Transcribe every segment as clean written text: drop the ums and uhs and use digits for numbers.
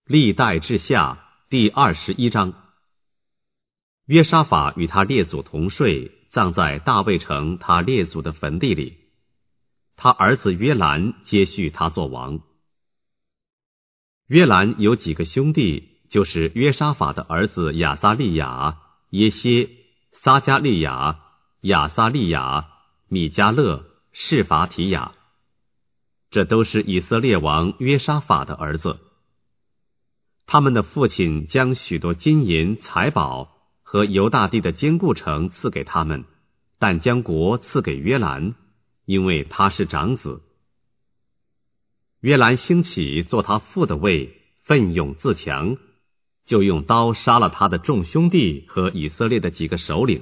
历代志下第21章。约沙法与他列祖同睡，葬在大卫城他列祖的坟地里。他儿子约兰接续他做王。约兰有几个兄弟，就是约沙法的儿子亚撒利雅、耶歇、撒加利雅、亚撒利雅、米迦勒、示法提雅，这都是以色列王约沙法的儿子。他们的父亲将许多金银财宝和犹大地的坚固城赐给他们，但将国赐给约兰，因为他是长子。约兰兴起做他父的位，奋勇自强，就用刀杀了他的众兄弟和以色列的几个首领。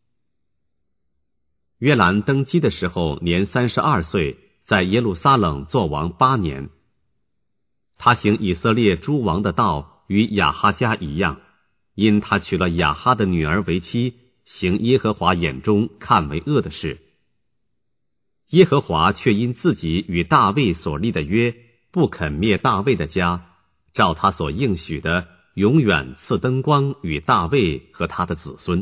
约兰登基的时候年32岁，在耶路撒冷作王8年。他行以色列诸王的道，与亚哈家一样，因他娶了亚哈的女儿为妻，行耶和华眼中看为恶的事。耶和华却因自己与大卫所立的约，不肯灭大卫的家，照他所应许的，永远赐灯光与大卫和他的子孙。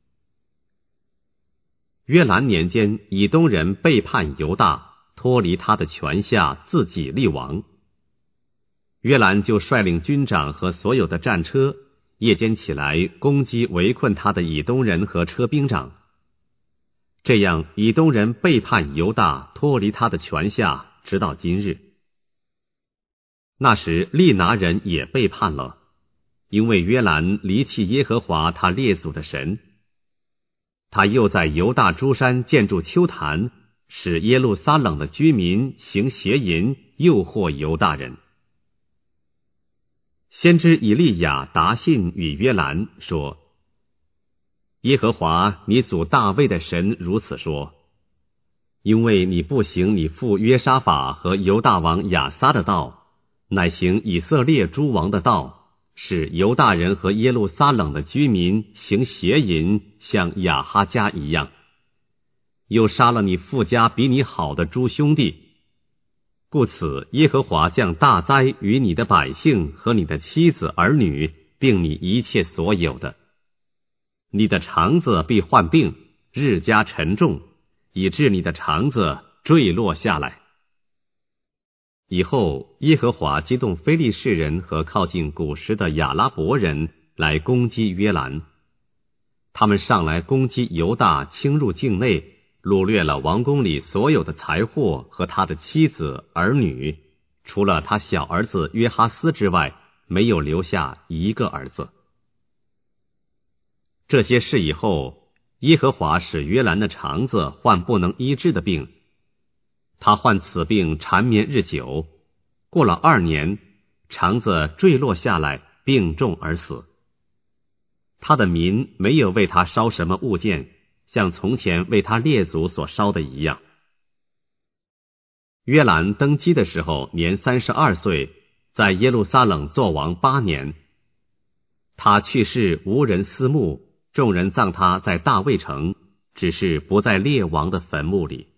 约兰年间，以东人背叛犹大，脱离他的权下，自己立王。约兰就率领军长和所有的战车，夜间起来攻击围困他的以东人和车兵长。这样以东人背叛犹大，脱离他的权下，直到今日。那时利拿人也背叛了，因为约兰离弃耶和华他列祖的神。他又在犹大诸山建筑丘坛，使耶路撒冷的居民行邪淫，诱惑犹大人。先知以利亚答信与约兰说：耶和华你祖大卫的神如此说，因为你不行你父约沙法和犹大王亚撒的道，乃行以色列诸王的道，使犹大人和耶路撒冷的居民行邪淫，像亚哈家一样，又杀了你父家比你好的诸兄弟。故此耶和华降大灾于你的百姓和你的妻子儿女，并你一切所有的。你的肠子必患病，日加沉重，以致你的肠子坠落下来。以后耶和华激动非利士人和靠近古时的亚拉伯人来攻击约兰。他们上来攻击犹大，侵入境内，掳掠了王宫里所有的财货和他的妻子儿女，除了他小儿子约哈斯之外，没有留下一个儿子。这些事以后，耶和华使约兰的肠子患不能医治的病，他患此病缠绵日久，过了2年，肠子坠落下来，病重而死。他的民没有为他烧什么物件，像从前为他列祖所烧的一样。约兰登基的时候年32岁，在耶路撒冷作王8年。他去世无人思慕，众人葬他在大卫城，只是不在列王的坟墓里。